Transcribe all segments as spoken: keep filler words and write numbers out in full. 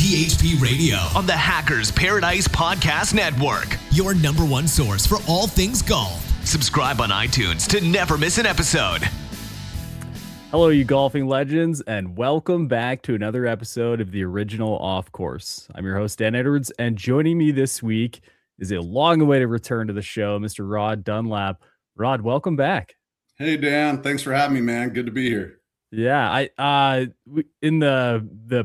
T H P Radio on the Hackers Paradise Podcast Network. Your number one source for all things golf. Subscribe on iTunes to never miss an episode. Hello, you golfing legends, and welcome back to another episode of the original Off Course. I'm your host, Dan Edwards, and joining me this week is a long-awaited return to the show, Mister Rod Dunlap. Rod, welcome back. Hey, Dan. Thanks for having me, man. Good to be here. Yeah, I uh, in the the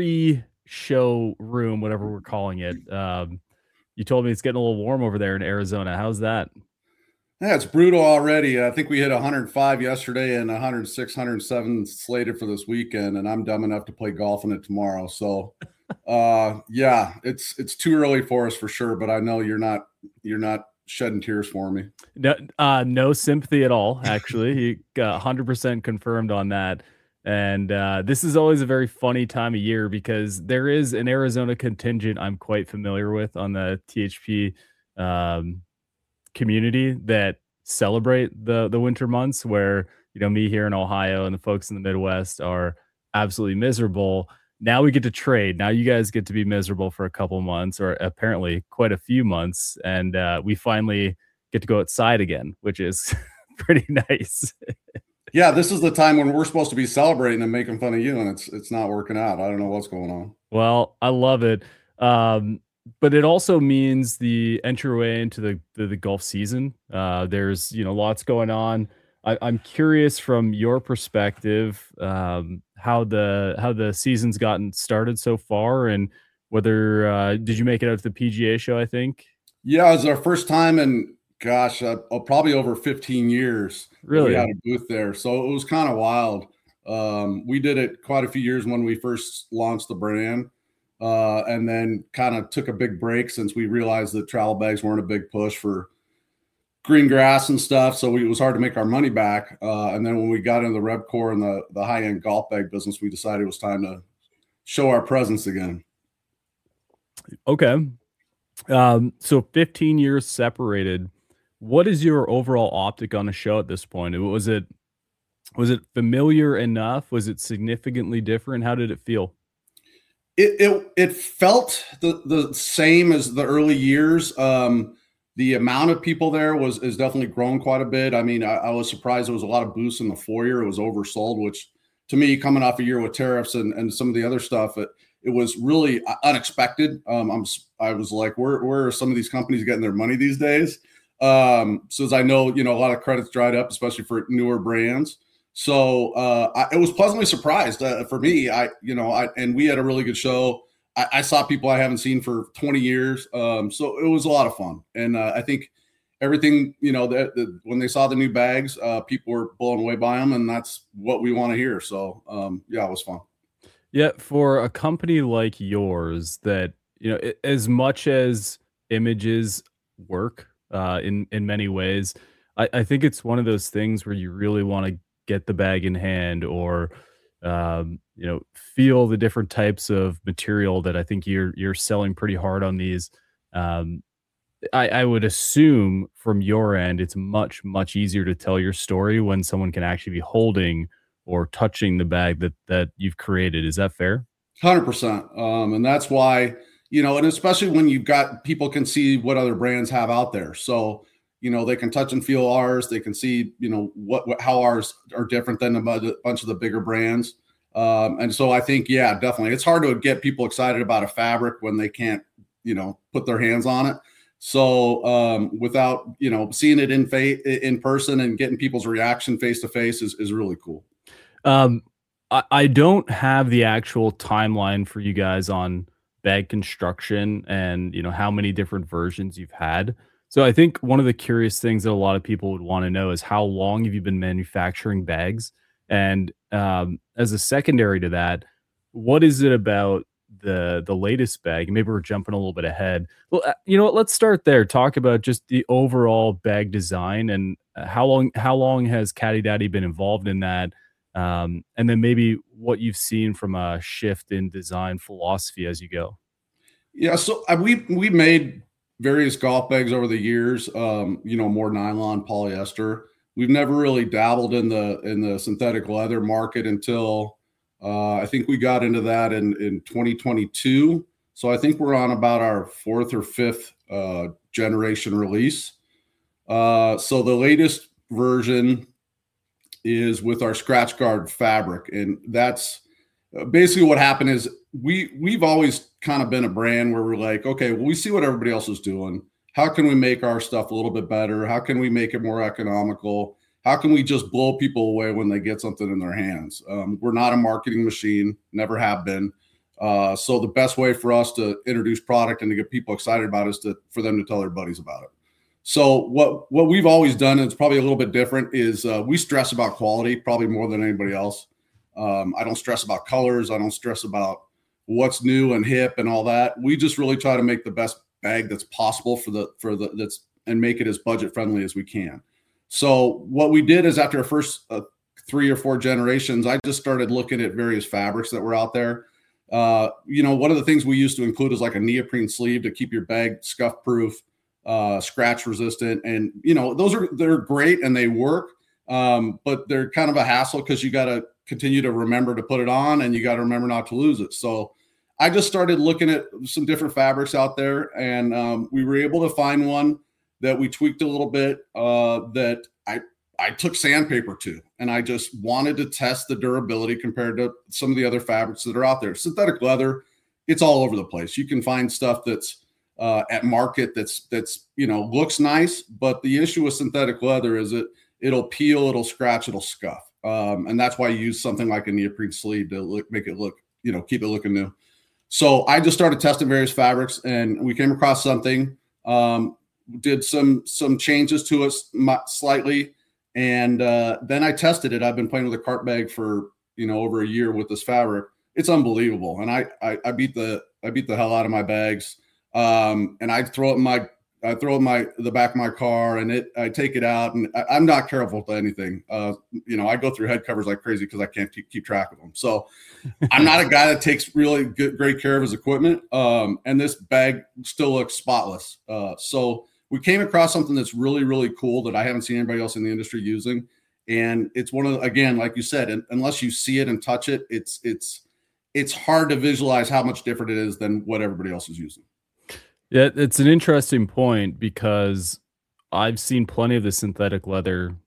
pre-show room, whatever we're calling it, um, you told me it's getting a little warm over there in Arizona. How's that? Yeah, it's brutal already. I think we hit one hundred five yesterday and one hundred six, one hundred seven slated for this weekend, and I'm dumb enough to play golf in it tomorrow. So, uh, yeah, it's it's too early for us for sure. But I know you're not you're not shedding tears for me. No, uh, no sympathy at all. Actually, he got one hundred percent confirmed on that. And uh, this is always a very funny time of year because there is an Arizona contingent I'm quite familiar with on the T H P um, community that celebrate the the winter months, where, you know, me here in Ohio and the folks in the Midwest are absolutely miserable. Now we get to trade. Now you guys get to be miserable for a couple months, or apparently quite a few months, and uh, we finally get to go outside again, which is pretty nice. Yeah, this is the time when we're supposed to be celebrating and making fun of you, and it's it's not working out. I don't know what's going on. Well, I love it. Um, but it also means the entryway into the, the, the golf season. Uh, there's, you know, lots going on. I, I'm curious from your perspective, um, how the how the season's gotten started so far, and whether uh, did you make it out to the P G A show? I think. Yeah, it was our first time in, gosh, uh, probably over fifteen years. Really, we had a booth there, so it was kind of wild. Um, we did it quite a few years when we first launched the brand, uh, and then kind of took a big break since we realized that travel bags weren't a big push for green grass and stuff. So we, it was hard to make our money back. Uh, and then when we got into the RevCore and the, the high end golf bag business, we decided it was time to show our presence again. Okay. Um, so fifteen years separated. What is your overall optic on a show at this point? Was it, was it familiar enough? Was it significantly different? How did it feel? It, it, it felt the, the same as the early years. Um, The amount of people there was is definitely grown quite a bit. I mean, I, I was surprised there was a lot of booths in the foyer. It was oversold, which to me, coming off a year with tariffs and, and some of the other stuff, it, it was really unexpected. Um, I'm I was like, where where are some of these companies getting their money these days? Um, so as I know, you know, a lot of credits dried up, especially for newer brands. So uh, I, it was pleasantly surprised uh, for me. I you know, I and we had a really good show. I, I saw people I haven't seen for twenty years. Um, so it was a lot of fun. And uh, I think everything, you know, that the, when they saw the new bags, uh, people were blown away by them, and that's what we want to hear. So um, yeah, it was fun. Yeah. For a company like yours that, you know, it, as much as images work uh, in, in many ways, I, I think it's one of those things where you really want to get the bag in hand, or um, you know, feel the different types of material that I think you're you're selling pretty hard on these. Um, I, I would assume from your end, it's much, much easier to tell your story when someone can actually be holding or touching the bag that that you've created. Is that fair? one hundred percent. Um, and that's why, you know, and especially when you've got people can see what other brands have out there. So, you know, they can touch and feel ours. They can see, you know, what, what how ours are different than a bunch of the bigger brands. Um, and so I think, yeah, definitely. It's hard to get people excited about a fabric when they can't, you know, put their hands on it. So um, without, you know, seeing it in fa- in person and getting people's reaction face to face is, is really cool. Um, I, I don't have the actual timeline for you guys on bag construction and, you know, how many different versions you've had. So I think one of the curious things that a lot of people would want to know is how long have you been manufacturing bags? And um, as a secondary to that, what is it about the the latest bag? Maybe we're jumping a little bit ahead. Well, uh, you know what? Let's start there. Talk about just the overall bag design and uh, how long how long has Caddy Daddy been involved in that, um, and then maybe what you've seen from a shift in design philosophy as you go. Yeah, so uh, we we made various golf bags over the years. Um, you know, more nylon, polyester. We've never really dabbled in the in the synthetic leather market until Uh, I think we got into that in, in twenty twenty-two. So I think we're on about our fourth or fifth uh, generation release. Uh, so the latest version is with our Scratch Guard fabric. And that's basically what happened is we, we've always kind of been a brand where we're like, okay, well, we see what everybody else is doing. How can we make our stuff a little bit better? How can we make it more economical? How can we just blow people away when they get something in their hands? Um, we're not a marketing machine, never have been. Uh, so the best way for us to introduce product and to get people excited about it is to, for them to tell their buddies about it. So what, what we've always done, and it's probably a little bit different, is uh, we stress about quality probably more than anybody else. Um, I don't stress about colors. I don't stress about what's new and hip and all that. We just really try to make the best bag that's possible for the, for the, that's, and make it as budget friendly as we can. So what we did is after our first uh, three or four generations, I just started looking at various fabrics that were out there. Uh, you know, one of the things we used to include is like a neoprene sleeve to keep your bag scuff proof, uh, scratch resistant. And, you know, those are, they're great and they work, um, but they're kind of a hassle because you got to continue to remember to put it on and you got to remember not to lose it. So I just started looking at some different fabrics out there, and um, we were able to find one that we tweaked a little bit, uh, that I, I took sandpaper to, and I just wanted to test the durability compared to some of the other fabrics that are out there. Synthetic leather, it's all over the place. You can find stuff that's uh, at market that's, that's, you know, looks nice, but the issue with synthetic leather is it, it'll peel, it'll scratch, it'll scuff. Um, and that's why you use something like a neoprene sleeve to look, make it look, you know, keep it looking new. So I just started testing various fabrics, and we came across something, um, did some, some changes to it slightly. And uh, then I tested it. I've been playing with a cart bag for, you know, over a year with this fabric. It's unbelievable. And I, I, I beat the, I beat the hell out of my bags. Um, and I throw it in my, I throw it in my, the back of my car, and it, I take it out, and I, I'm not careful with anything. Uh, you know, I go through head covers like crazy because I can't keep, keep track of them. So I'm not a guy that takes really good, great care of his equipment. Um, and this bag still looks spotless. Uh, so we came across something that's really, really cool that I haven't seen anybody else in the industry using. And it's one of the, again, like you said, unless you see it and touch it, it's, it's, it's hard to visualize how much different it is than what everybody else is using. Yeah, it's an interesting point because I've seen plenty of the synthetic leather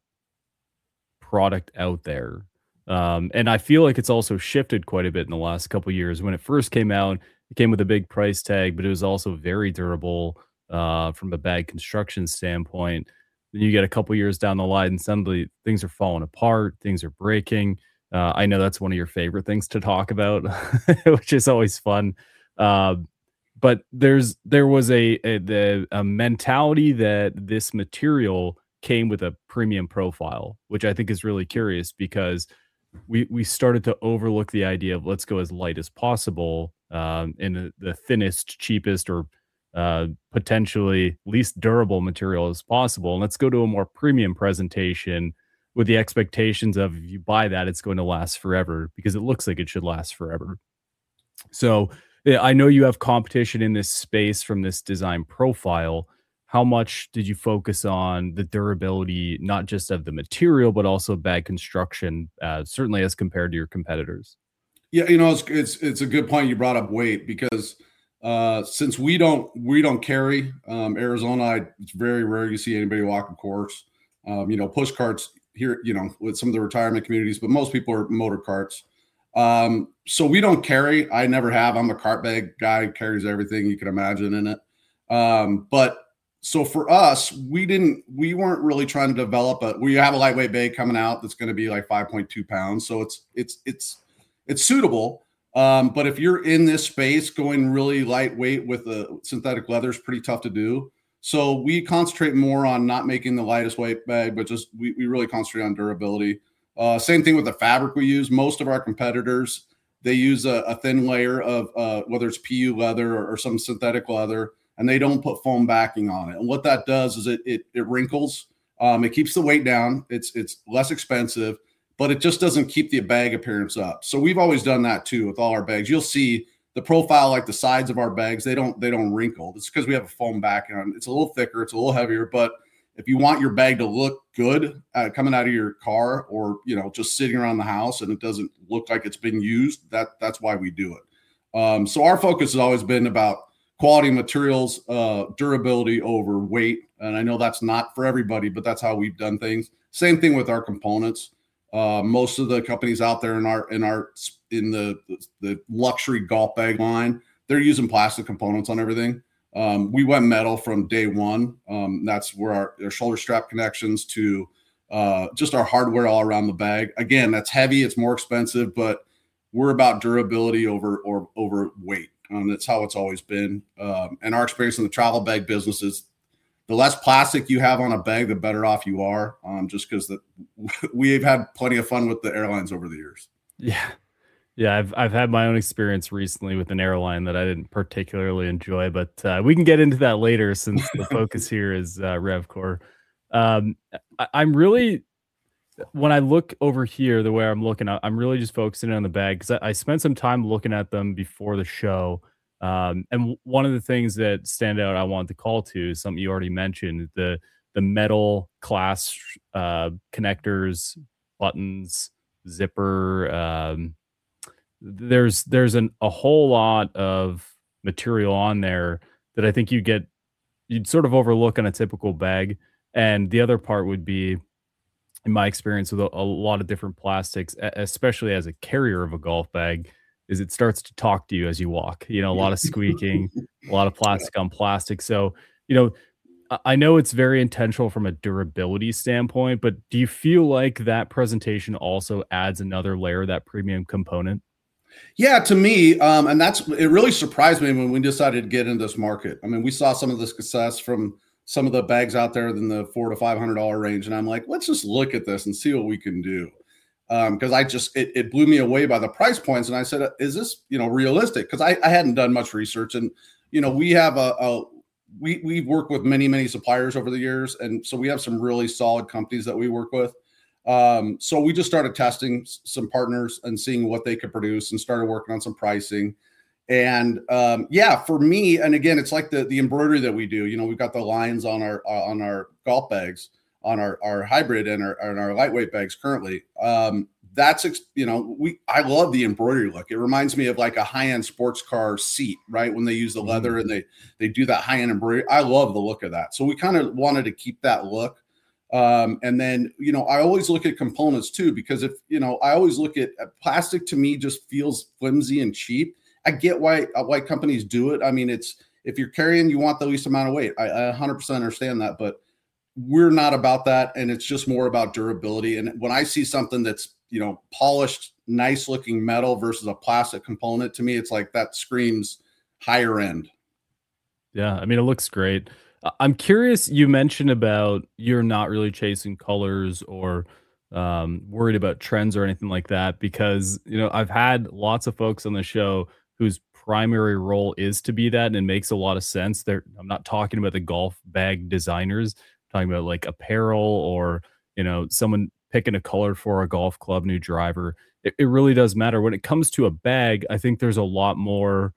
product out there. Um, and I feel like it's also shifted quite a bit in the last couple of years. When it first came out, it came with a big price tag, but it was also very durable uh, from a bag construction standpoint. Then you get a couple years down the line and suddenly things are falling apart, things are breaking. Uh, I know that's one of your favorite things to talk about, which is always fun. Uh, but there's there was a, a the a mentality that this material came with a premium profile, which I think is really curious because we we started to overlook the idea of let's go as light as possible um, in the, the thinnest, cheapest, or uh, potentially least durable material as possible, and let's go to a more premium presentation with the expectations of if you buy that, it's going to last forever because it looks like it should last forever. So I know you have competition in this space from this design profile. How much did you focus on the durability, not just of the material, but also bag construction, uh, certainly as compared to your competitors? Yeah, you know, it's it's it's a good point you brought up weight because uh, since we don't we don't carry um, Arizona, I, it's very rare you see anybody walk a course. Um, you know, push carts here, you know, with some of the retirement communities, but most people are motor carts. Um, so we don't carry. I never have. I'm a cart bag guy, carries everything you can imagine in it. Um, but so for us, we didn't, we weren't really trying to develop a, we have a lightweight bag coming out that's going to be like five point two pounds. So it's, it's, it's, it's suitable. Um, but if you're in this space, going really lightweight with a synthetic leather is pretty tough to do. So we concentrate more on not making the lightest weight bag, but just, we, we really concentrate on durability. Uh, same thing with the fabric we use. Most of our competitors, they use a, a thin layer of uh, whether it's P U leather or, or some synthetic leather, and they don't put foam backing on it. And what that does is it it, it wrinkles. Um, it keeps the weight down. It's it's less expensive, but it just doesn't keep the bag appearance up. So we've always done that too with all our bags. You'll see the profile, like the sides of our bags, they don't they don't wrinkle. It's because we have a foam backing on. It's a little thicker. It's a little heavier, but if you want your bag to look good uh, coming out of your car, or, you know, just sitting around the house and it doesn't look like it's been used, that that's why we do it. Um, so our focus has always been about quality materials, uh, durability over weight. And I know that's not for everybody, but that's how we've done things. Same thing with our components. Uh, most of the companies out there in our in our in the the luxury golf bag line, they're using plastic components on everything. Um, we went metal from day one. Um, that's where our, our shoulder strap connections to uh, just our hardware all around the bag. Again, that's heavy. It's more expensive, but we're about durability over or over weight. Um, that's how it's always been. Um, and our experience in the travel bag business is the less plastic you have on a bag, the better off you are. Um, just because that we've had plenty of fun with the airlines over the years. Yeah. Yeah, I've I've had my own experience recently with an airline that I didn't particularly enjoy, but uh, we can get into that later since the focus here is uh, RevCore. Um, I, I'm really, when I look over here, the way I'm looking, I'm really just focusing on the bag because I, I spent some time looking at them before the show. Um, and one of the things that stand out I wanted to call to is something you already mentioned, the the metal clasp uh, connectors, buttons, zipper. Um, there's there's an, a whole lot of material on there that I think you get you'd sort of overlook on a typical bag. And the other part would be, in my experience with a, a lot of different plastics, especially as a carrier of a golf bag, is it starts to talk to you as you walk. You know, a lot of squeaking, a lot of plastic on plastic. So, you know, I know it's very intentional from a durability standpoint, but do you feel like that presentation also adds another layer, that premium component? Yeah, to me, um, and that's it really surprised me when we decided to get into this market. I mean, we saw some of the success from some of the bags out there in the four to five hundred dollar range, and I'm like, let's just look at this and see what we can do. Because um, I just it, it blew me away by the price points, and I said, is this you know realistic? Because I, I hadn't done much research, and you know we have a, a we we've worked with many many suppliers over the years, and so we have some really solid companies that we work with. Um, so we just started testing some partners and seeing what they could produce and started working on some pricing. And um, yeah, for me, and again, it's like the, the embroidery that we do, you know, we've got the lines on our, on our golf bags, on our, our hybrid and our, and our lightweight bags currently. Um, that's, you know, we, I love the embroidery look. It reminds me of like a high-end sports car seat, right? When they use the leather and they, they do that high-end embroidery. I love the look of that. So we kind of wanted to keep that look. Um, and then, you know, I always look at components too, because if, you know, I always look at uh, plastic to me just feels flimsy and cheap. I get why, uh, why companies do it. I mean, it's, if you're carrying, you want the least amount of weight. I, I one hundred percent understand that, but we're not about that. And it's just more about durability. And when I see something that's, you know, polished, nice looking metal versus a plastic component, to me, it's like that screams higher end. Yeah. I mean, it looks great. I'm curious, you mentioned about you're not really chasing colors or um, worried about trends or anything like that, because, you know, I've had lots of folks on the show whose primary role is to be that, and it makes a lot of sense. They're, I'm not talking about the golf bag designers, I'm talking about like apparel or, you know, someone picking a color for a golf club, new driver. It, it really does matter. When it comes to a bag, I think there's a lot more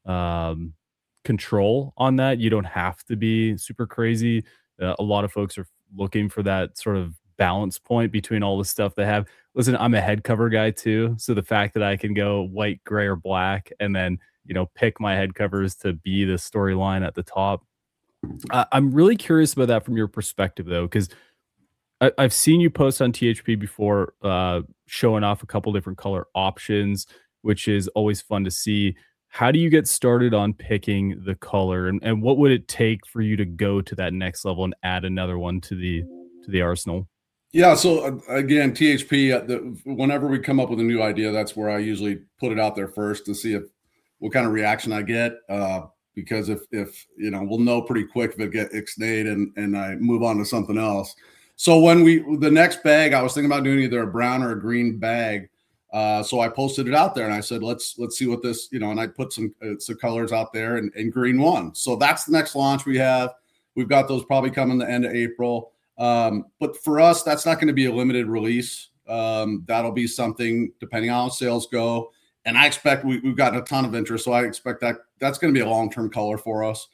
um, control on that. You don't have to be super crazy. Uh, a lot of folks are looking for that sort of balance point between all the stuff they have. Listen, I'm a head cover guy too. So the fact that I can go white, gray, or black, and then, you know, pick my head covers to be the storyline at the top. Uh, I'm really curious about that from your perspective though, because I've seen you post on T H P before, uh, showing off a couple different color options, which is always fun to see. How do you get started on picking the color, and, and what would it take for you to go to that next level and add another one to the to the arsenal? Yeah. So uh, again, T H P, uh, the, whenever we come up with a new idea, that's where I usually put it out there first to see if what kind of reaction I get. Uh, because if, if, you know, we'll know pretty quick if it get ixnayed and, and I move on to something else. So when we, the next bag, I was thinking about doing either a brown or a green bag. Uh, so I posted it out there and I said, let's, let's see what this, you know, and I put some, uh, some colors out there, and, and green won. So that's the next launch we have. We've got those probably coming the end of April. Um, but for us, that's not going to be a limited release. Um, that'll be something depending on how sales go. And I expect we, we've gotten a ton of interest. So I expect that that's going to be a long-term color for us.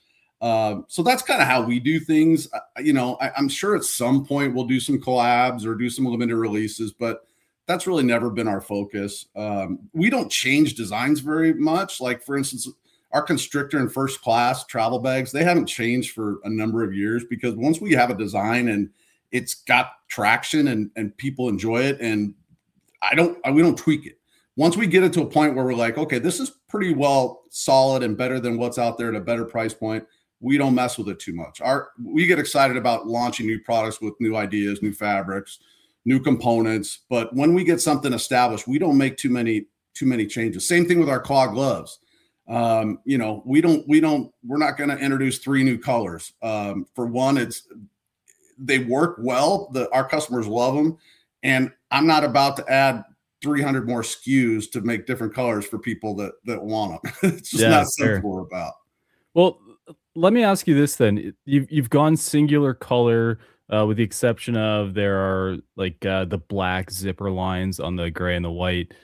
Um, so that's kind of how we do things. Uh, You know, I, I'm sure at some point we'll do some collabs or do some limited releases, but that's really never been our focus. Um, we don't change designs very much. Like, for instance, our Constrictor and First Class travel bags, they haven't changed for a number of years, because once we have a design and it's got traction and, and people enjoy it, and I don't, we don't tweak it. Once we get it to a point where we're like, okay, this is pretty well solid and better than what's out there at a better price point, we don't mess with it too much. Our, we get excited about launching new products with new ideas, new fabrics, new components. But when we get something established, we don't make too many, too many changes. Same thing with our claw gloves. Um, you know, we don't, we don't, we're not going to introduce three new colors. Um, for one, it's, they work well. The, our customers love them. And I'm not about to add three hundred more S K Us to make different colors for people that, that want them. It's just Yeah, not fair. something we're about. Well, let me ask you this then. You've you've gone singular color, uh, with the exception of there are like uh, the black zipper lines on the gray and the white.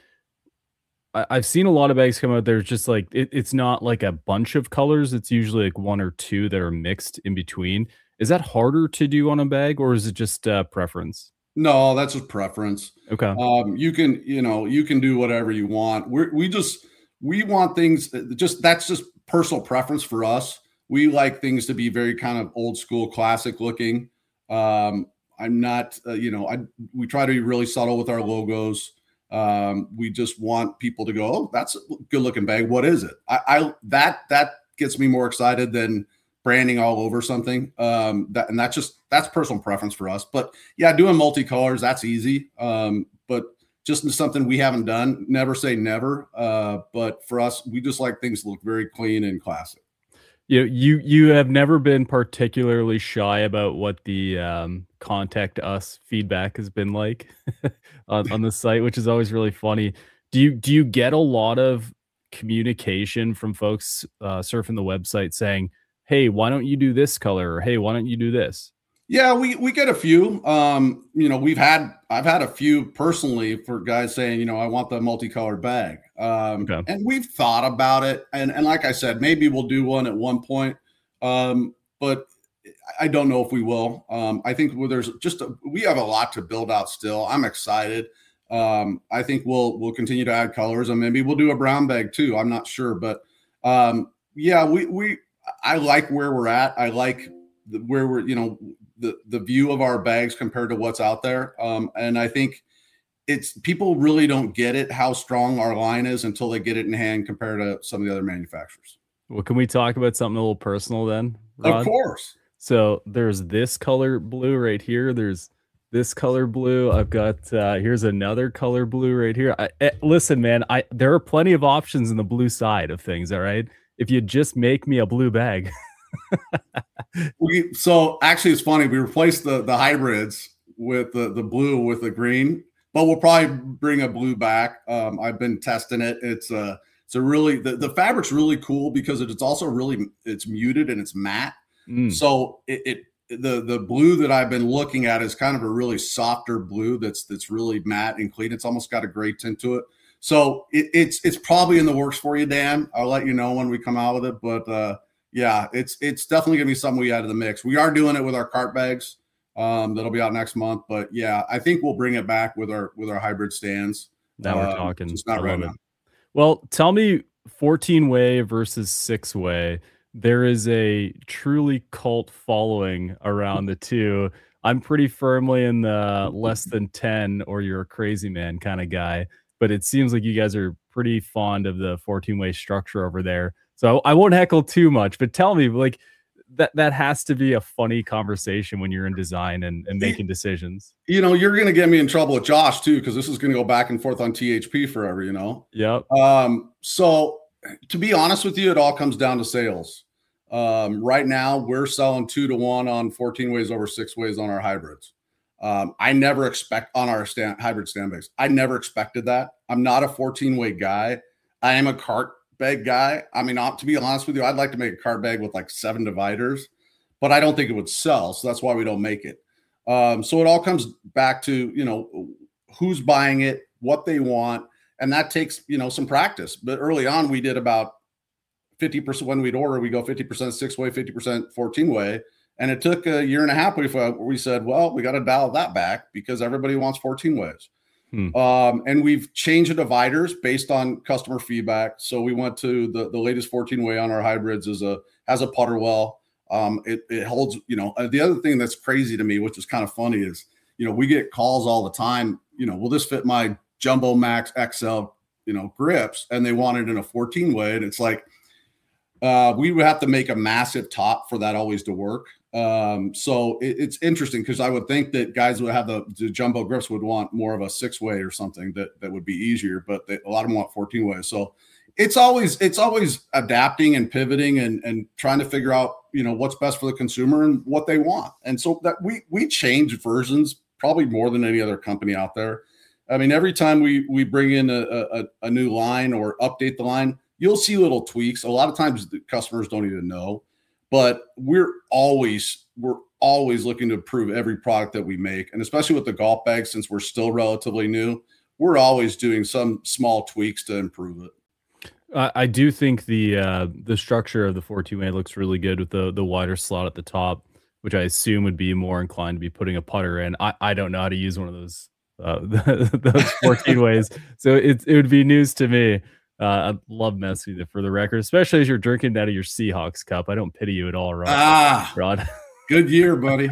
I, I've seen a lot of bags come out. There's just like it, it's not like a bunch of colors. It's usually like one or two that are mixed in between. Is that harder to do on a bag, or is it just uh, preference? No, that's just preference. Okay. Um, you can, you know, you can do whatever you want. We're, we just, we want things that just, that's just personal preference for us. We like things to be very kind of old school, classic looking. Um, I'm not, uh, you know, I, we try to be really subtle with our logos. Um, we just want people to go, oh, that's a good looking bag. What is it? I, I, that, that gets me more excited than branding all over something. Um, that, and that's just, that's personal preference for us. But yeah, doing multicolors, that's easy. Um, but just something we haven't done. Never say never. Uh, but for us, we just like things to look very clean and classic. You you you have never been particularly shy about what the um, contact us feedback has been like on, on the site, which is always really funny. Do you do you get a lot of communication from folks uh, surfing the website saying, "Hey, why don't you do this color?" or "Hey, why don't you do this?" Yeah, we we get a few. Um, you know, we've had I've had a few personally for guys saying, you know, I want the multicolored bag. Um, Okay. and we've thought about it. And and like I said, maybe we'll do one at one point. Um, but I don't know if we will. Um, I think well, there's just a, we have a lot to build out still. I'm excited. Um, I think we'll we'll continue to add colors, and maybe we'll do a brown bag too. I'm not sure, but um, yeah, we we I like where we're at. I like the, where we're you know. the the view of our bags compared to what's out there. Um, and I think it's people really don't get it, how strong our line is until they get it in hand compared to some of the other manufacturers. Well, can we talk about something a little personal then, Rod? Of course. So there's this color blue right here. There's this color blue. I've got, uh, here's another color blue right here. I, eh, listen, man, I there are plenty of options in the blue side of things, all right? If you just make me a blue bag. we so actually it's funny, we replaced the the hybrids with the the blue with the green, but we'll probably bring a blue back. um I've been testing it. It's a it's a really the, the fabric's really cool because it's also really it's muted and it's matte. Mm. So it, it the the blue that I've been looking at is kind of a really softer blue that's that's really matte and clean. It's almost got a gray tint to it. So it, it's it's probably in the works for you, Dan. I'll let you know when we come out with it, but uh yeah, it's it's definitely gonna be something we add to the mix. We are doing it with our cart bags. Um, that'll be out next month. But yeah, I think we'll bring it back with our with our hybrid stands. Now we're Um, talking. just not I right love now. it. Well, tell me fourteen way versus six way. There is a truly cult following around the two. I'm pretty firmly in the less than ten or you're a crazy man kind of guy. But it seems like you guys are pretty fond of the fourteen way structure over there. So I won't heckle too much, but tell me, like, that that has to be a funny conversation when you're in design and, and making decisions. You know, you're gonna get me in trouble with Josh too, because this is gonna go back and forth on T H P forever, you know. Yep. Um, so to be honest with you, it all comes down to sales. Um, right now we're selling two to one on fourteen ways over six ways on our hybrids. Um, I never expect on our stand, hybrid stand bags. I never expected that. I'm not a fourteen way guy. I am a cart bag guy. I mean, to be honest with you, I'd like to make a cart bag with like seven dividers, but I don't think it would sell. So that's why we don't make it. Um, so it all comes back to, you know, who's buying it, what they want. And that takes, you know, some practice. But early on, we did about fifty percent when we'd order, we go fifty percent six way, fifty percent fourteen way. And it took a year and a half before we said, well, we got to dial that back because everybody wants fourteen ways. Hmm. Um, and we've changed the dividers based on customer feedback. So we went to the, the latest fourteen way on our hybrids is a, has a putter well. Um, it, it holds, you know, uh, the other thing that's crazy to me, which is kind of funny is, you know, we get calls all the time, you know, will this fit my Jumbo Max X L, you know, grips? And they want it in a fourteen way. And it's like, uh, we would have to make a massive top for that always to work. Um, so it, it's interesting because I would think that guys would have the, the jumbo grips would want more of a six way or something that, that would be easier, but they, a lot of them want fourteen ways. So it's always, it's always adapting and pivoting and, and trying to figure out, you know, what's best for the consumer and what they want. And so that we, we change versions probably more than any other company out there. I mean, every time we, we bring in a, a, a new line or update the line, you'll see little tweaks. A lot of times the customers don't even know. But we're always we're always looking to improve every product that we make, and especially with the golf bag, since we're still relatively new, we're always doing some small tweaks to improve it. I, I do think the uh, the structure of the fourteen way looks really good with the the wider slot at the top, which I assume would be more inclined to be putting a putter in. I, I don't know how to use one of those uh, those fourteen ways, so it it would be news to me. Uh, I love messing with it for the record, especially as you're drinking out of your Seahawks cup. I don't pity you at all, Rod. Ah, Rod. Good year, buddy.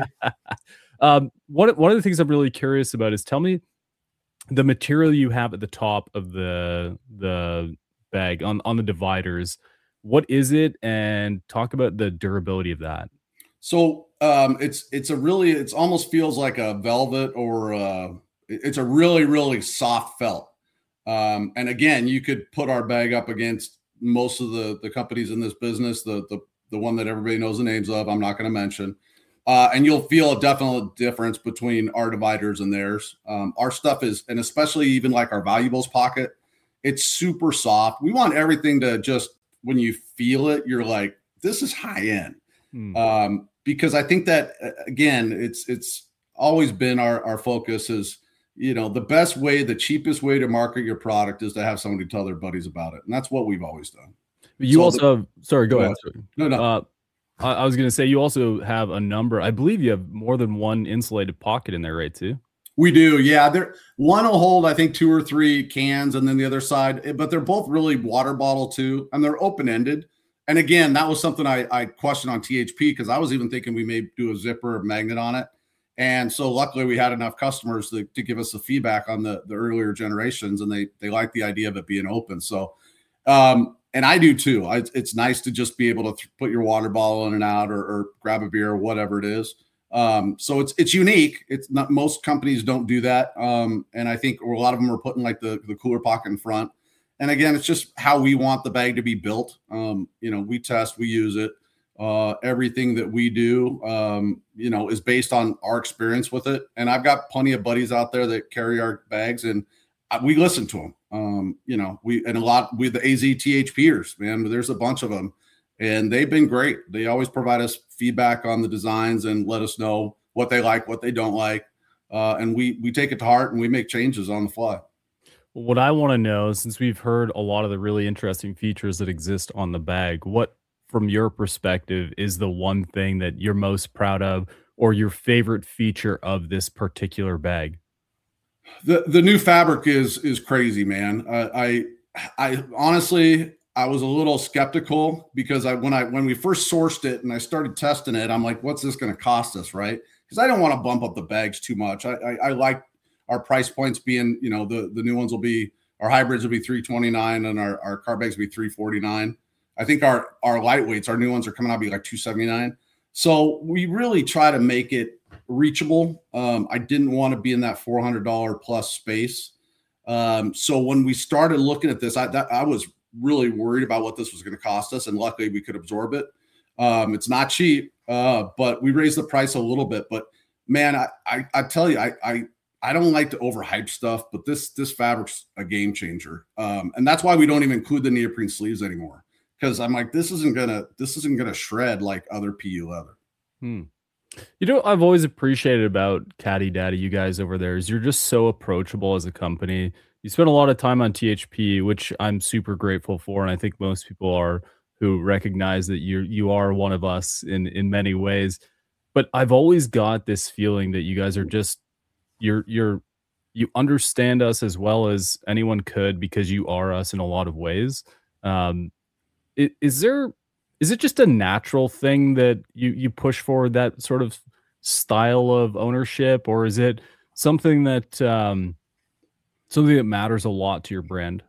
um, one one of the things I'm really curious about is tell me the material you have at the top of the the bag on on the dividers. What is it, and talk about the durability of that. So um, it's it's a really it's almost feels like a velvet or uh, it's a really really soft felt. Um, and again, you could put our bag up against most of the, the companies in this business, the, the, the one that everybody knows the names of, I'm not going to mention. Uh, and you'll feel a definite difference between our dividers and theirs. Um, our stuff is, and especially even like our valuables pocket, it's super soft. We want everything to just, when you feel it, you're like, this is high end. Hmm. Um, because I think that, again, it's, it's always been our, our focus is, you know, the best way, the cheapest way to market your product is to have somebody tell their buddies about it. And that's what we've always done. You so also, the, sorry, go, go ahead. ahead. No, no. Uh, I, I was going to say, you also have a number, I believe you have more than one insulated pocket in there, right, too? We do. Yeah. There, one will hold, I think, two or three cans, and then the other side, but they're both really water bottle too. And they're open-ended. And again, that was something I, I questioned on T H P, because I was even thinking we may do a zipper or magnet on it. And so luckily we had enough customers to, to give us the feedback on the, the earlier generations, and they, they like the idea of it being open. So, um, and I do too. I, it's nice to just be able to th- put your water bottle in and out, or, or grab a beer or whatever it is. Um, so it's, it's unique. It's not, most companies don't do that. Um, and I think, or a lot of them are putting like the, the cooler pocket in front. And again, it's just how we want the bag to be built. Um, you know, we test, we use it. Uh, everything that we do, um, you know, is based on our experience with it. And I've got plenty of buddies out there that carry our bags, and we listen to them. Um, you know, we, and a lot with the A Z T H Pers, man, there's a bunch of them, and they've been great. They always provide us feedback on the designs and let us know what they like, what they don't like. Uh, and we, we take it to heart, and we make changes on the fly. What I want to know, since we've heard a lot of the really interesting features that exist on the bag, what, from your perspective, is the one thing that you're most proud of, or your favorite feature of this particular bag? The the new fabric is is crazy, man. Uh, I I honestly I was a little skeptical, because I when I when we first sourced it and I started testing it, I'm like, what's this going to cost us, right? Because I don't want to bump up the bags too much. I, I I like our price points being, you know, the the new ones will be, our hybrids will be three twenty-nine, and our our car bags will be three forty-nine. I think our, our lightweights, our new ones are coming out to be like two seventy-nine. So we really try to make it reachable. Um, I didn't want to be in that four hundred dollars plus space. Um, so when we started looking at this, I, that, I was really worried about what this was going to cost us. And luckily we could absorb it. Um, it's not cheap, uh, but we raised the price a little bit. But man, I, I, I tell you, I, I, I don't like to overhype stuff, but this, this fabric's a game changer. Um, and that's why we don't even include the neoprene sleeves anymore. Because I'm like, this isn't gonna, this isn't gonna shred like other P U leather. Hmm. You know, I've always appreciated about Caddy Daddy, you guys over there, is you're just so approachable as a company. You spend a lot of time on T H P, which I'm super grateful for, and I think most people are who recognize that you you are one of us in in many ways. But I've always got this feeling that you guys are just you're you're you understand us as well as anyone could because you are us in a lot of ways. Um, i- is there is it just a natural thing that you you push forward that sort of style of ownership, or is it something that um, something that matters a lot to your brand?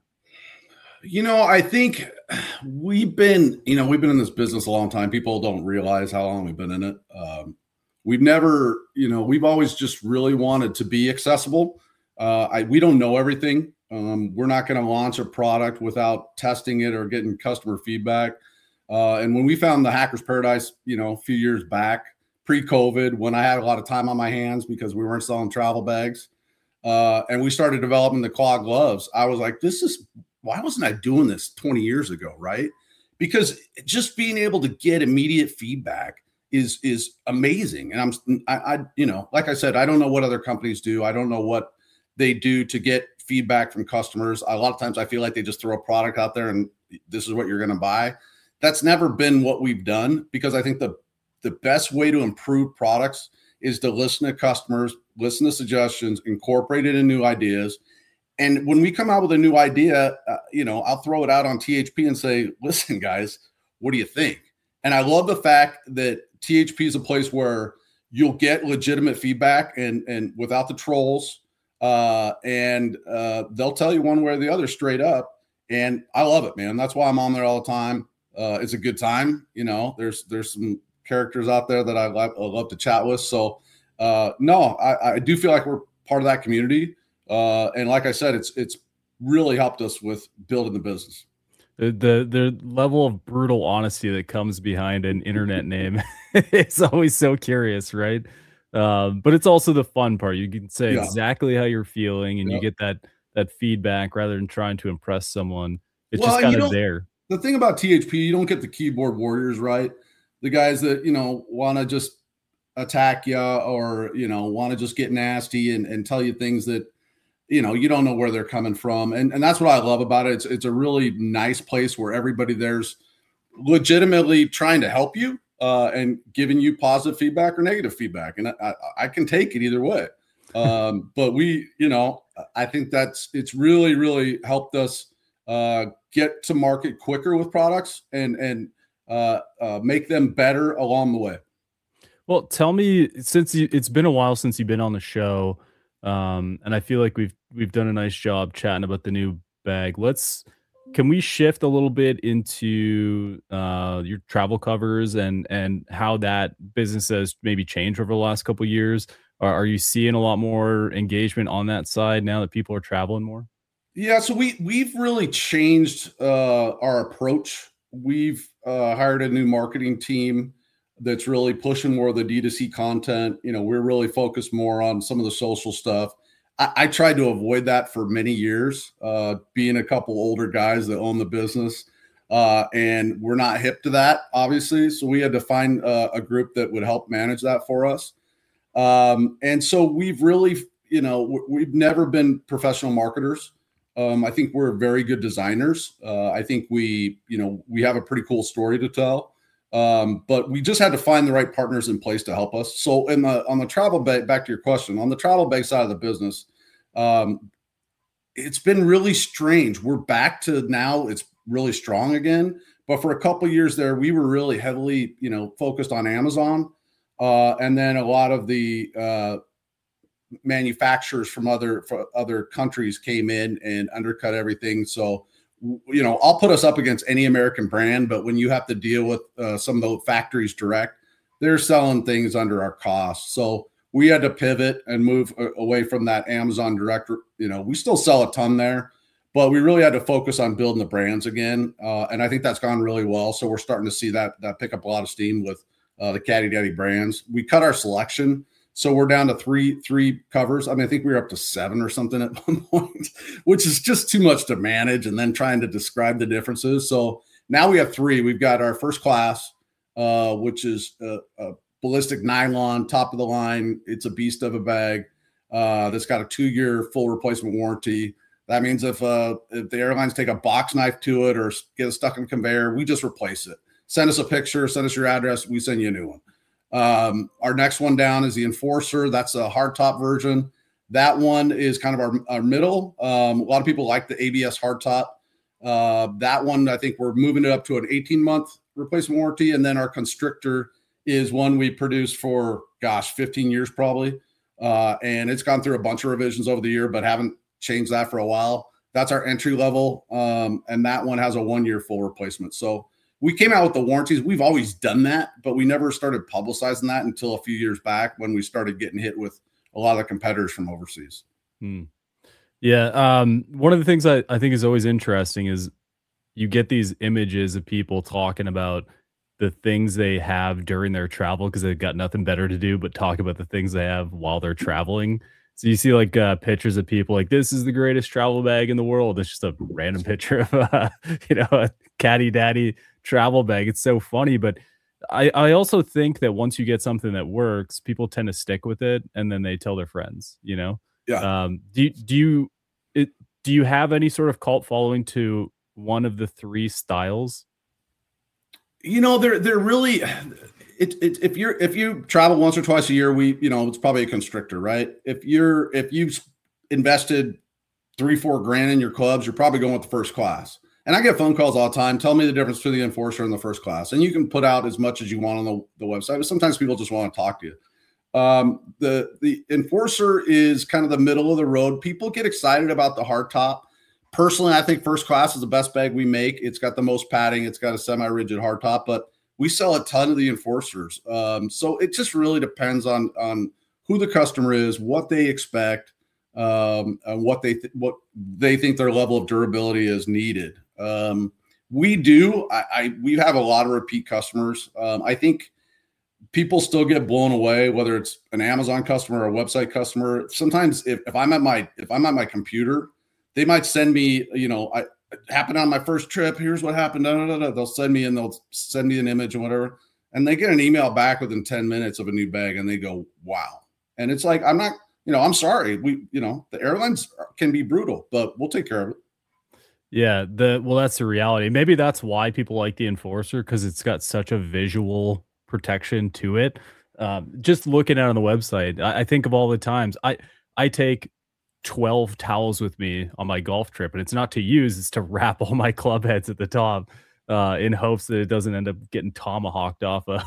You know, I think we've been, you know, we've been in this business a long time. People don't realize how long we've been in it. Um, we've never, you know, we've always just really wanted to be accessible. Uh, I, we don't know everything. Um, we're not going to launch a product without testing it or getting customer feedback. Uh, and when we found the Hackers Paradise, you know, a few years back, pre-COVID, when I had a lot of time on my hands because we weren't selling travel bags, uh, and we started developing the claw gloves, I was like, this is, why wasn't I doing this twenty years ago, right? Because just being able to get immediate feedback is is amazing. And I'm, I, I, you know, like I said, I don't know what other companies do. I don't know what they do to get feedback from customers. A lot of times I feel like they just throw a product out there and this is what you're going to buy. That's never been what we've done, because I think the the best way to improve products is to listen to customers, listen to suggestions, incorporate it in new ideas. And when we come out with a new idea, uh, you know, I'll throw it out on T H P and say, listen, guys, what do you think? And I love the fact that T H P is a place where you'll get legitimate feedback and, and without the trolls, uh, and uh, they'll tell you one way or the other straight up. And I love it, man. That's why I'm on there all the time. Uh, it's a good time. You know, there's, there's some characters out there that I love, I love to chat with. So uh, no, I, I do feel like we're part of that community. Uh, and like I said, it's it's really helped us with building the business. The the, the level of brutal honesty that comes behind an internet name is always so curious, right? Um, but it's also the fun part. You can say Yeah. exactly how you're feeling, and Yep. you get that that feedback rather than trying to impress someone. It's Well, just and kind you of don't- there. The thing about T H P, you don't get the keyboard warriors, right? The guys that, you know, want to just attack you or, you know, want to just get nasty and, and tell you things that, you know, you don't know where they're coming from. And, and that's what I love about it. It's, it's a really nice place where everybody there's legitimately trying to help you uh, and giving you positive feedback or negative feedback. And I, I can take it either way. Um, but we, you know, I think that's, it's really, really helped us uh, get to market quicker with products and, and uh, uh, make them better along the way. Well, tell me, since you, it's been a while since you've been on the show, um, and I feel like we've we've done a nice job chatting about the new bag. Let's can we shift a little bit into uh, your travel covers and and how that business has maybe changed over the last couple of years? Are, are you seeing a lot more engagement on that side now that people are traveling more? Yeah, so we we've really changed uh, our approach. We've uh, hired a new marketing team that's really pushing more of the D two C content. You know, we're really focused more on some of the social stuff. I, I tried to avoid that for many years, uh, being a couple older guys that own the business, uh, and we're not hip to that, obviously. So we had to find uh, a group that would help manage that for us. Um, and so we've really, you know, we've never been professional marketers. Um, I think we're very good designers. Uh, I think we, you know, we have a pretty cool story to tell. Um, but we just had to find the right partners in place to help us. So in the, on the travel bag, back to your question, on the travel bag side of the business, um, it's been really strange. We're back to now it's really strong again, but for a couple of years there, we were really heavily, you know, focused on Amazon. Uh, and then a lot of the, uh, manufacturers from other, from other countries came in and undercut everything. So, you know, I'll put us up against any American brand, but when you have to deal with uh, some of the factories direct, they're selling things under our cost. So we had to pivot and move uh, away from that Amazon direct. You know, we still sell a ton there, but we really had to focus on building the brands again. Uh, and I think that's gone really well. So we're starting to see that, that pick up a lot of steam with uh, the Caddy Daddy brands. We cut our selection. So we're down to three, three covers. I mean, I think we were up to seven or something at one point, which is just too much to manage and then trying to describe the differences. So now we have three. We've got our first class, uh, which is a, a ballistic nylon, top of the line. It's a beast of a bag uh, that's got a two-year full replacement warranty. That means if uh, if the airlines take a box knife to it or get it stuck in a conveyor, we just replace it. Send us a picture, send us your address, we send you a new one. Um, our next one down is the Enforcer. That's a hardtop version. That one is kind of our, our middle. Um, a lot of people like the A B S hardtop. Uh, that one, I think we're moving it up to an eighteen month replacement warranty. And then our Constrictor is one we produced for, gosh, fifteen years probably. Uh, and it's gone through a bunch of revisions over the year, but haven't changed that for a while. That's our entry level. Um, and that one has a one year full replacement. So we came out with the warranties. We've always done that, but we never started publicizing that until a few years back when we started getting hit with a lot of the competitors from overseas. Hmm. Yeah. Um, one of the things I, I think is always interesting is you get these images of people talking about the things they have during their travel because they've got nothing better to do but talk about the things they have while they're traveling. So you see like uh, pictures of people like, this is the greatest travel bag in the world. It's just a random picture of, uh, you know, a caddy daddy travel bag. It's so funny. But I, I also think that once you get something that works, people tend to stick with it and then they tell their friends, you know? Yeah. Um, do, you- do you, it, do you have any sort of cult following to one of the three styles? You know, they're, they're really, It, it, if you're if you travel once or twice a year, we you know it's probably a Constrictor, right? If you're if you've invested three four grand in your clubs, you're probably going with the first class. And I get phone calls all the time. Tell me the difference between the Enforcer and the first class. And you can put out as much as you want on the, the website, but sometimes people just want to talk to you. Um, the the Enforcer is kind of the middle of the road. People get excited about the hard top. Personally, I think first class is the best bag we make. It's got the most padding. It's got a semi-rigid hard top, but we sell a ton of the Enforcers. Um, so it just really depends on, on who the customer is, what they expect, um, and what they, th- what they think their level of durability is needed. Um, we do, I, I, we have a lot of repeat customers. Um, I think people still get blown away, whether it's an Amazon customer or a website customer. Sometimes if, if I'm at my, if I'm at my computer, they might send me, you know, I, it happened on my first trip. Here's what happened. Da, da, da, da. They'll send me and they'll send me an image and whatever. And they get an email back within ten minutes of a new bag and they go, wow. And it's like, I'm not, you know, I'm sorry. We, you know, the airlines can be brutal, but we'll take care of it. Yeah. The, well, that's the reality. Maybe that's why people like the Enforcer, because it's got such a visual protection to it. Um, just looking at it on the website, I, I think of all the times I, I take twelve towels with me on my golf trip, and it's not to use, it's to wrap all my club heads at the top uh in hopes that it doesn't end up getting tomahawked off a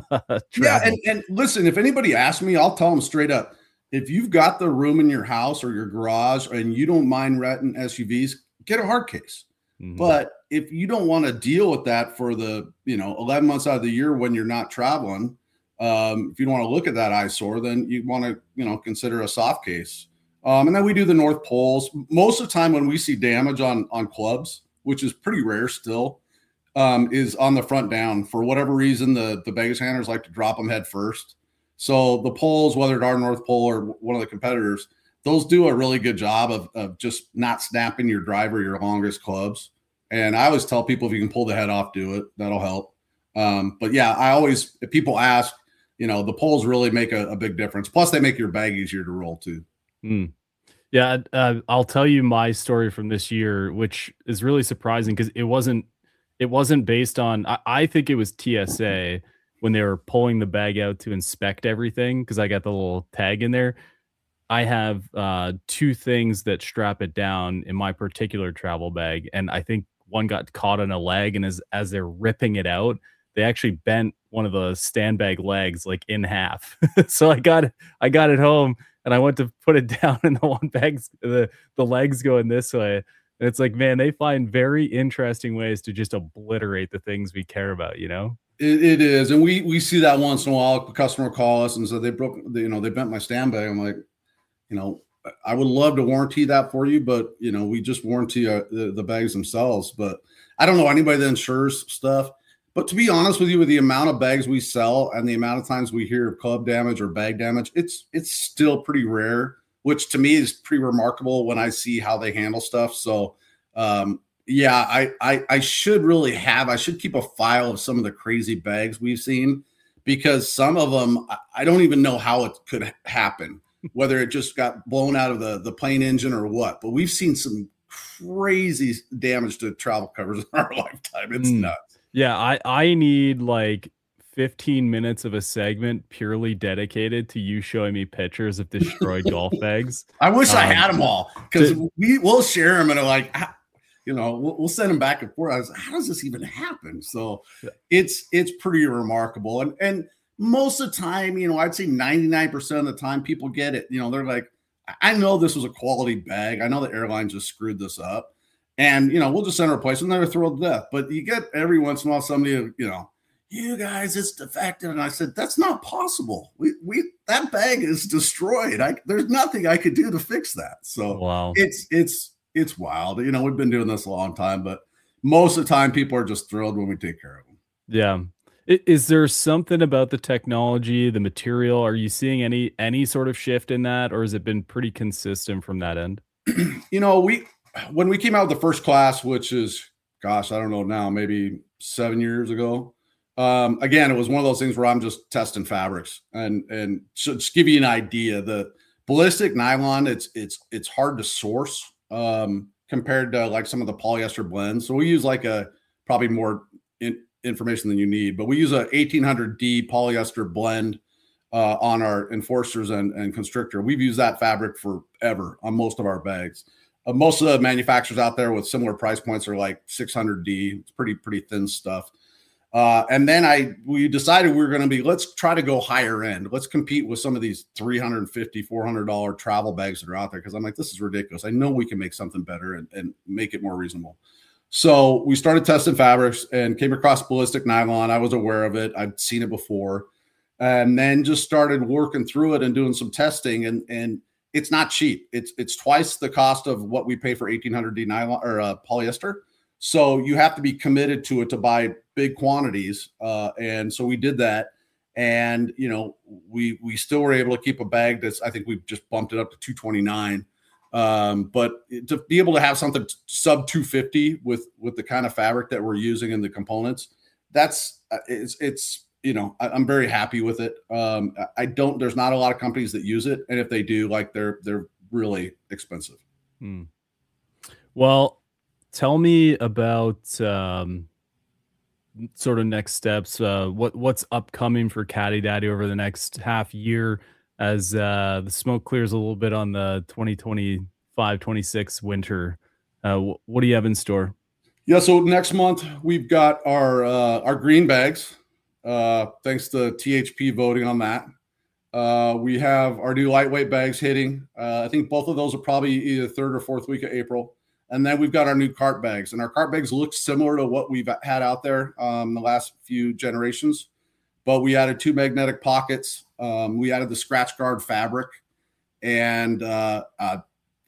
yeah and, and listen, if anybody asks me, I'll tell them straight up, if you've got the room in your house or your garage and you don't mind renting S U Vs, get a hard case. Mm-hmm. But if you don't want to deal with that for the you know eleven months out of the year when you're not traveling, um if you don't want to look at that eyesore, then you want to you know consider a soft case. Um, and then we do the North Poles. Most of the time when we see damage on, on clubs, which is pretty rare still, um, is on the front down. For whatever reason, the, the baggage handlers like to drop them head first. So the poles, whether it's our North Pole or one of the competitors, those do a really good job of, of just not snapping your driver, your longest clubs. And I always tell people, if you can pull the head off, do it. That'll help. Um, but yeah, I always, if people ask, you know, the poles really make a, a big difference. Plus they make your bag easier to roll too. Mm. Yeah, uh, I'll tell you my story from this year, which is really surprising because it wasn't it wasn't based on. I, I think it was T S A when they were pulling the bag out to inspect everything because I got the little tag in there. I have uh, two things that strap it down in my particular travel bag, and I think one got caught on a leg, and as as they're ripping it out, they actually bent one of the stand bag legs like in half. So I got I got it home. And I went to put it down, and the one bag's the the legs going this way. And it's like, man, they find very interesting ways to just obliterate the things we care about, you know? It, it is, and we we see that once in a while. A customer call us and said they broke, you know, they bent my stand bag. I'm like, you know, I would love to warranty that for you, but you know, we just warranty uh, the, the bags themselves. But I don't know anybody that insures stuff. But to be honest with you, with the amount of bags we sell and the amount of times we hear of club damage or bag damage, it's it's still pretty rare, which to me is pretty remarkable when I see how they handle stuff. So, um, yeah, I, I I should really have, I should keep a file of some of the crazy bags we've seen, because some of them, I don't even know how it could happen, whether it just got blown out of the, the plane engine or what. But we've seen some crazy damage to travel covers in our lifetime. It's mm. nuts. Yeah, I I need like fifteen minutes of a segment purely dedicated to you showing me pictures of destroyed golf bags. I wish um, I had them all, because we we'll share them and are like, you know, we'll, we'll send them back and forth. I was, how does this even happen? So yeah. it's it's pretty remarkable. And and most of the time, you know, I'd say ninety-nine percent of the time people get it. You know, they're like, I know this was a quality bag. I know the airline just screwed this up. And, you know, we'll just send a replacement. They're thrilled to death. But you get every once in a while somebody, you know, you guys, it's defective. And I said, that's not possible. We we that bag is destroyed. I there's nothing I could do to fix that. So wow. it's it's it's wild. You know, we've been doing this a long time, but most of the time people are just thrilled when we take care of them. Yeah. Is there something about the technology, the material? Are you seeing any any sort of shift in that, or has it been pretty consistent from that end? You know, we when we came out with the first class, which is, gosh, I don't know now, maybe seven years ago. Um, again, it was one of those things where I'm just testing fabrics and and just give you an idea. The ballistic nylon, it's it's it's hard to source um, compared to like some of the polyester blends. So we use like a probably more in, information than you need, but we use a eighteen hundred D polyester blend uh, on our Enforcers and, and Constrictor. We've used that fabric forever on most of our bags. Uh, most of the manufacturers out there with similar price points are like six hundred D. It's pretty pretty thin stuff. Uh, and then I we decided we were going to be, let's try to go higher end. Let's compete with some of these three hundred fifty dollars, four hundred dollars travel bags that are out there, because I'm like, this is ridiculous. I know we can make something better and, and make it more reasonable. So we started testing fabrics and came across ballistic nylon. I was aware of it. I'd seen it before, and then just started working through it and doing some testing. And, and it's not cheap. It's it's twice the cost of what we pay for eighteen hundred D nylon or uh, polyester. So you have to be committed to it to buy big quantities. Uh, and so we did that. And, you know, we we still were able to keep a bag that's, I think we've just bumped it up to two twenty-nine. Um, but to be able to have something sub two fifty with with the kind of fabric that we're using in the components, that's it's it's you know, I, I'm very happy with it. Um, I don't. There's not a lot of companies that use it, and if they do, like they're they're really expensive. Hmm. Well, tell me about um, sort of next steps. Uh, what what's upcoming for Caddy Daddy over the next half year, as uh, the smoke clears a little bit on the twenty twenty-five twenty-six winter. Uh, wh- what do you have in store? Yeah, so next month we've got our uh, our green bags. Uh, thanks to T H P voting on that. Uh, we have our new lightweight bags hitting. Uh, I think both of those are probably either third or fourth week of April. And then we've got our new cart bags. And our cart bags look similar to what we've had out there um, the last few generations. But we added two magnetic pockets. Um, we added the scratch guard fabric. And uh, uh,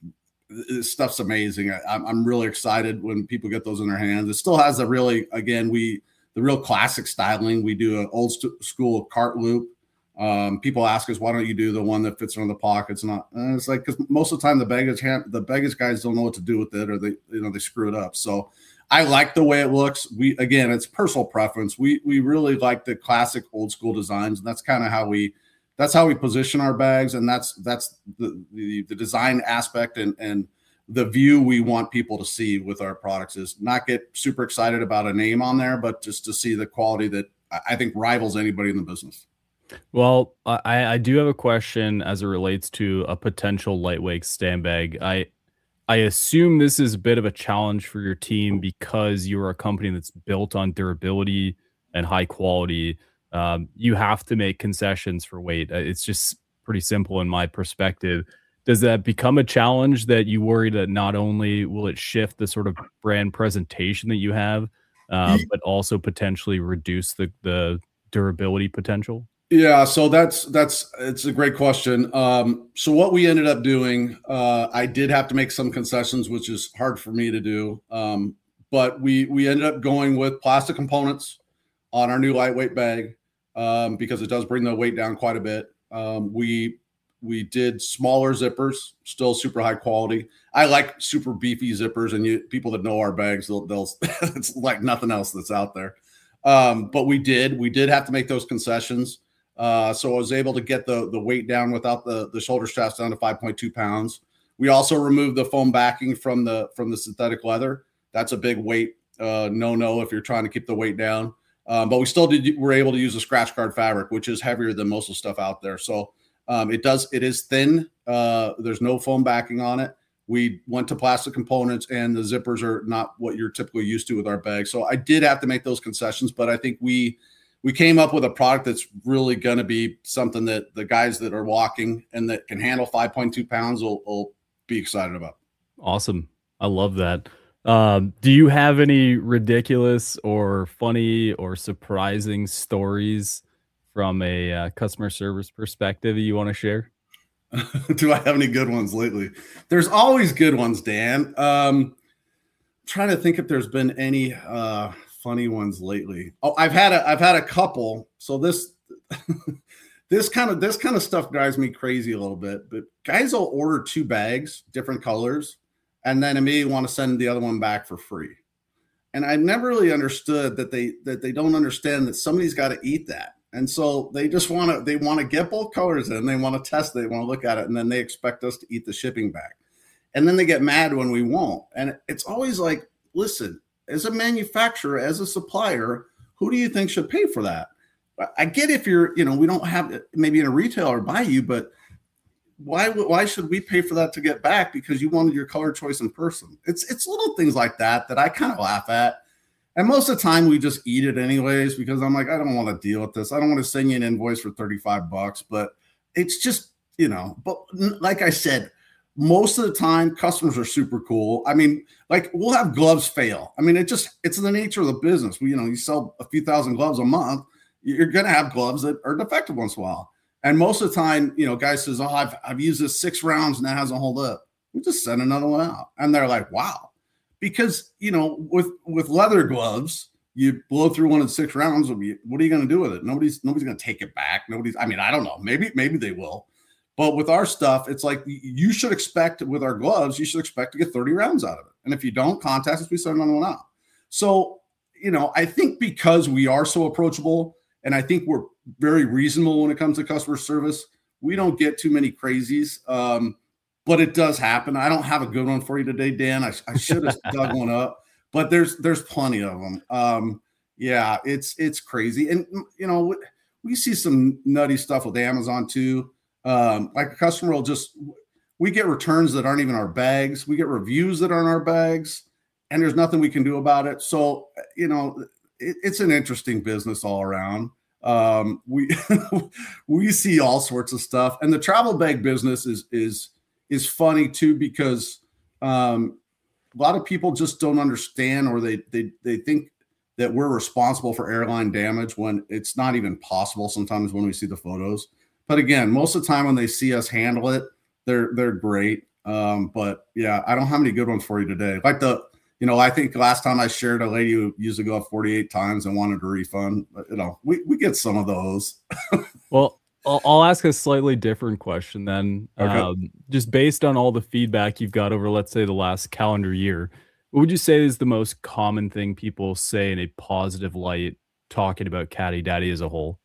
this stuff's amazing. I, I'm really excited when people get those in their hands. It still has a really, again, we the real classic styling. We do an old st- school cart loop. Um, people ask us, why don't you do the one that fits in the pockets? And, and it's like, because most of the time the baggage hand, the baggage guys don't know what to do with it, or they, you know, they screw it up. So I like the way it looks. We, again, it's personal preference. We, we really like the classic old school designs. And that's kind of how we, that's how we position our bags. And that's, that's the, the, the design aspect and, and the view we want people to see with our products is not get super excited about a name on there, but just to see the quality that I think rivals anybody in the business. Well, I, I do have a question as it relates to a potential lightweight stand bag. I I assume this is a bit of a challenge for your team because you're a company that's built on durability and high quality. Um, you have to make concessions for weight. It's just pretty simple in my perspective. Does that become a challenge that you worry that not only will it shift the sort of brand presentation that you have, um, but also potentially reduce the, the durability potential? Yeah, so that's that's it's a great question. Um, so what we ended up doing, uh, I did have to make some concessions, which is hard for me to do. Um, but we we ended up going with plastic components on our new lightweight bag um, because it does bring the weight down quite a bit. Um, we we did smaller zippers, still super high quality. I like super beefy zippers, and you people that know our bags, they'll, they'll it's like nothing else that's out there. Um, but we did we did have to make those concessions. Uh, so I was able to get the the weight down without the, the shoulder straps down to five point two pounds. We also removed the foam backing from the from the synthetic leather. That's a big weight uh, no no if you're trying to keep the weight down. Um, but we still did were able to use a scratch guard fabric, which is heavier than most of the stuff out there. So um, it does it is thin. Uh, there's no foam backing on it. We went to plastic components, and the zippers are not what you're typically used to with our bags. So I did have to make those concessions, but I think we we came up with a product that's really going to be something that the guys that are walking and that can handle five point two pounds will, will be excited about. Awesome. I love that. Um, do you have any ridiculous or funny or surprising stories from a uh, customer service perspective that you want to share? Do I have any good ones lately? There's always good ones, Dan. Um, trying to think if there's been any uh, funny ones lately. Oh, I've had a, I've had a couple. So this, this kind of, this kind of stuff drives me crazy a little bit, but guys will order two bags, different colors, and then immediately want to send the other one back for free. And I never really understood that they, that they don't understand that somebody's got to eat that. And so they just want to, they want to get both colors in, they want to test it, they want to look at it, and then they expect us to eat the shipping back. And then they get mad when we won't. And it's always like, listen, as a manufacturer, as a supplier, who do you think should pay for that? I get if you're, you know, we don't have maybe in a retailer buy you, but why, why should we pay for that to get back because you wanted your color choice in person? It's, it's little things like that that I kind of laugh at. And most of the time we just eat it anyways, because I'm like, I don't want to deal with this. I don't want to send you an invoice for thirty-five bucks, but it's just, you know, but like I said, most of the time customers are super cool. I mean, like we'll have gloves fail. I mean, it just, it's the nature of the business. We, you know, you sell a few thousand gloves a month, you're going to have gloves that are defective once in a while. And most of the time, you know, guy says, oh, I've, I've used this six rounds and it hasn't hold up. We just send another one out. And they're like, wow. Because, you know, with, with leather gloves, you blow through one in six rounds. What are you going to do with it? Nobody's nobody's going to take it back. Nobody's, I mean, I don't know. Maybe, maybe they will. But with our stuff, it's like you should expect with our gloves, you should expect to get thirty rounds out of it. And if you don't, contact us, we send another one out. So, you know, I think because we are so approachable and I think we're very reasonable when it comes to customer service, we don't get too many crazies. Um, But it does happen. I don't have a good one for you today, Dan. I, I should have dug one up, but there's there's plenty of them. Um, yeah, it's it's crazy, and you know we see some nutty stuff with Amazon too. Um, like a customer will just we get returns that aren't even our bags. We get reviews that aren't our bags, and there's nothing we can do about it. So you know it, it's an interesting business all around. Um, we we see all sorts of stuff, and the travel bag business is is. is funny too, because um, a lot of people just don't understand, or they, they, they think that we're responsible for airline damage when it's not even possible sometimes when we see the photos. But again, most of the time when they see us handle it, they're, they're great. Um, but yeah, I don't have any good ones for you today. Like the, you know, I think last time I shared a lady who used to go up forty-eight times and wanted a refund, but, you know, we, we get some of those. Well, I'll, I'll ask a slightly different question then. Okay. Um, just based on all the feedback you've got over, let's say, the last calendar year, what would you say is the most common thing people say in a positive light talking about Caddy Daddy as a whole?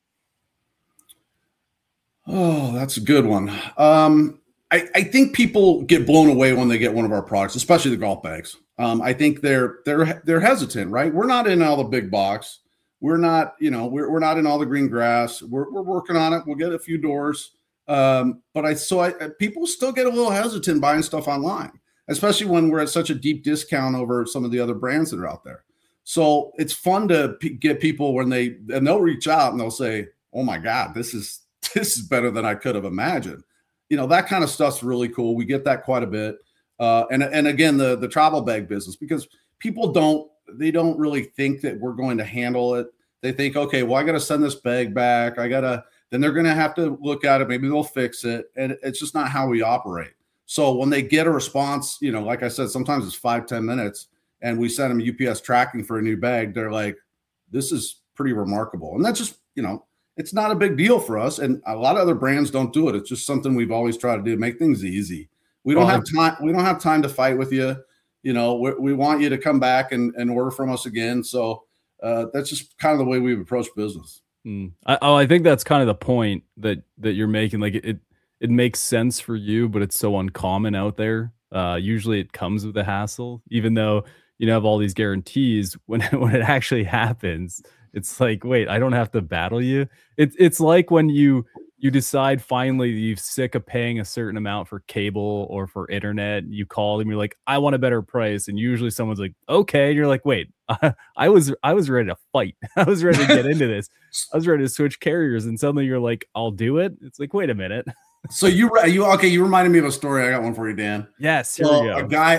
Oh, that's a good one. Um, I, I think people get blown away when they get one of our products, especially the golf bags. Um, I think they're they're they're hesitant, right? We're not in all the big box. We're not, you know, we're we're not in all the green grass. We're we're working on it. We'll get a few doors. Um, but I so I people still get a little hesitant buying stuff online, especially when we're at such a deep discount over some of the other brands that are out there. So it's fun to p- get people when they and they'll reach out and they'll say, "Oh my God, this is this is better than I could have imagined." You know, that kind of stuff's really cool. We get that quite a bit. Uh, and and again, the the travel bag business, because people don't. They don't really think that we're going to handle it. They think, okay, well, I got to send this bag back. I got to, then they're going to have to look at it. Maybe they'll fix it. And it's just not how we operate. So when they get a response, you know, like I said, sometimes it's five, ten minutes and we send them U P S tracking for a new bag. They're like, this is pretty remarkable. And that's just, you know, it's not a big deal for us. And a lot of other brands don't do it. It's just something we've always tried to do, make things easy. We don't Well, have time. We don't have time to fight with you. You know, we, we want you to come back and, and order from us again. So uh, that's just kind of the way we've approached business. Mm. I, oh, I think that's kind of the point that that you're making. Like it, it makes sense for you, but it's so uncommon out there. Uh, usually it comes with a hassle, even though you know have all these guarantees. When when it actually happens, it's like, wait, I don't have to battle you. It's it's like when you you decide finally you're sick of paying a certain amount for cable or for internet. You call them, you're like, I want a better price, and usually someone's like, okay, and you're like, wait, I, I was I was ready to fight. I was ready to get into this. I was ready to switch carriers, and suddenly you're like, I'll do it. It's like, wait a minute. So you you okay? You reminded me of a story. I got one for you, Dan. Yes, here well, we go. A guy,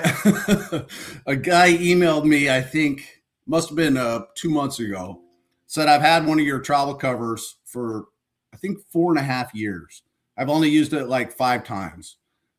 a guy emailed me. I think must have been uh, two months ago. Said I've had one of your travel covers for I think four and a half years. I've only used it like five times,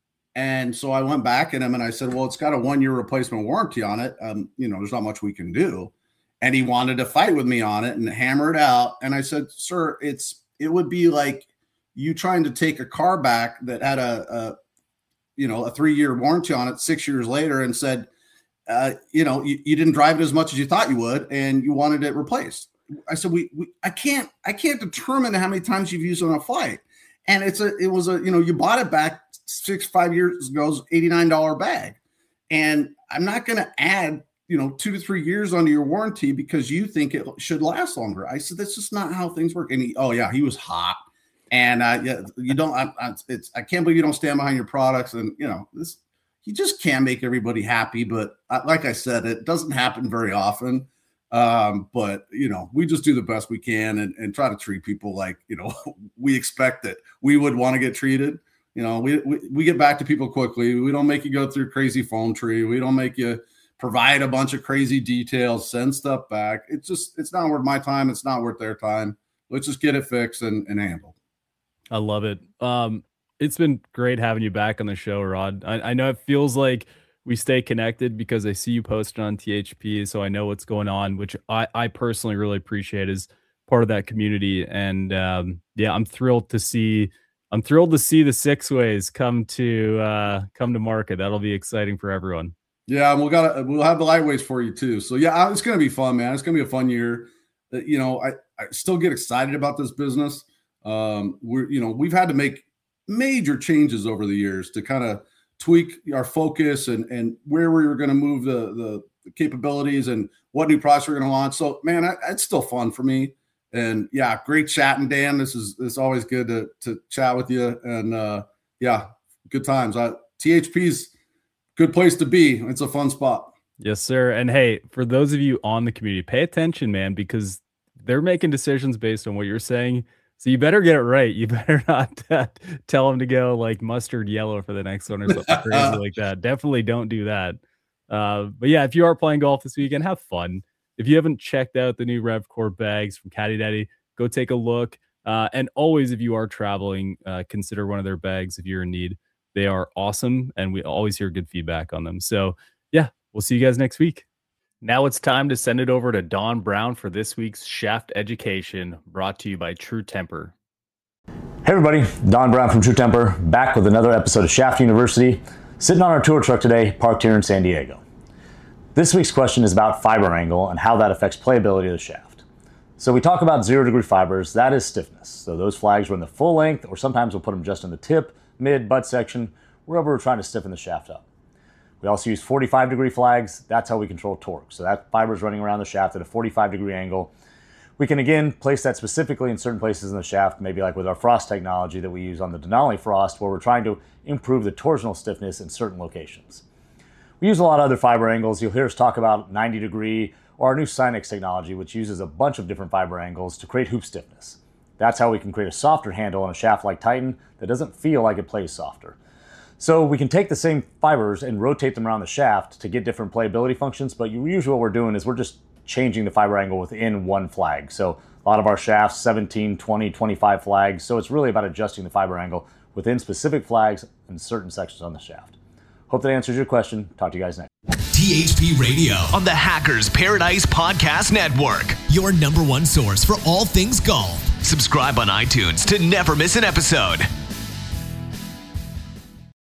and so I went back at him and I said, "Well, it's got a one year replacement warranty on it. Um, you know, there's not much we can do." And he wanted to fight with me on it and hammer it out. And I said, "Sir, it's it would be like you trying to take a car back that had a, a you know, a three-year warranty on it six years later and said, uh, you know, you, you didn't drive it as much as you thought you would and you wanted it replaced." I said, we, we, I can't, I can't determine how many times you've used it on a flight. And it's a, it was a, you know, you bought it back six, five years ago, eighty-nine dollars bag. And I'm not going to add, you know, two to three years onto your warranty because you think it should last longer. I said, that's just not how things work. And he, oh yeah, he was hot. And uh, yeah, you don't. I, I, it's. I can't believe you don't stand behind your products. And you know, this. You just can't make everybody happy. But uh, like I said, it doesn't happen very often. Um, but you know, we just do the best we can and, and try to treat people like you know we expect that we would want to get treated. You know, we, we we get back to people quickly. We don't make you go through a crazy phone tree. We don't make you provide a bunch of crazy details. Send stuff back. It's just. It's not worth my time. It's not worth their time. Let's just get it fixed and, and handled. I love it. Um, it's been great having you back on the show, Rod. I, I know it feels like we stay connected because I see you posted on T H P, so I know what's going on, which I, I personally really appreciate as part of that community. And um, yeah, I'm thrilled to see. I'm thrilled to see the six ways come to uh, come to market. That'll be exciting for everyone. Yeah, and we'll got we'll have the lightweights for you too. So yeah, it's going to be fun, man. It's going to be a fun year. Uh, you know, I, I still get excited about this business. Um, we're, you know, we've had to make major changes over the years to kind of tweak our focus and, and where we were going to move the, the, the capabilities and what new products we're going to launch. So man, I, it's still fun for me. And yeah, great chatting, Dan. This is, it's always good to, to chat with you. And uh, yeah, good times. I, T H P's good place to be. It's a fun spot. Yes, sir. And hey, for those of you on the community, pay attention, man, because they're making decisions based on what you're saying. So you better get it right. You better not uh, tell them to go like mustard yellow for the next one or something crazy like that. Definitely don't do that. Uh, but yeah, if you are playing golf this weekend, have fun. If you haven't checked out the new RevCore bags from Caddy Daddy, go take a look. Uh, and always, if you are traveling, uh, consider one of their bags if you're in need. They are awesome, and we always hear good feedback on them. So yeah, we'll see you guys next week. Now it's time to send it over to Don Brown for this week's Shaft Education, brought to you by True Temper. Hey everybody, Don Brown from True Temper, back with another episode of Shaft University, sitting on our tour truck today, parked here in San Diego. This week's question is about fiber angle and how that affects playability of the shaft. So we talk about zero degree fibers, that is stiffness. So those flags run the full length, or sometimes we'll put them just in the tip, mid, butt section, wherever we're trying to stiffen the shaft up. We also use forty-five degree flags. That's how we control torque. So that fiber is running around the shaft at a forty-five degree angle. We can, again, place that specifically in certain places in the shaft, maybe like with our frost technology that we use on the Denali Frost, where we're trying to improve the torsional stiffness in certain locations. We use a lot of other fiber angles. You'll hear us talk about ninety degree or our new Synex technology, which uses a bunch of different fiber angles to create hoop stiffness. That's how we can create a softer handle on a shaft like Titan that doesn't feel like it plays softer. So we can take the same fibers and rotate them around the shaft to get different playability functions, but usually what we're doing is we're just changing the fiber angle within one flag. So a lot of our shafts, seventeen, twenty, twenty-five flags, so it's really about adjusting the fiber angle within specific flags in certain sections on the shaft. Hope that answers your question. Talk to you guys next. T H P Radio, on the Hackers Paradise Podcast Network. your number one source for all things golf. Subscribe on iTunes to never miss an episode.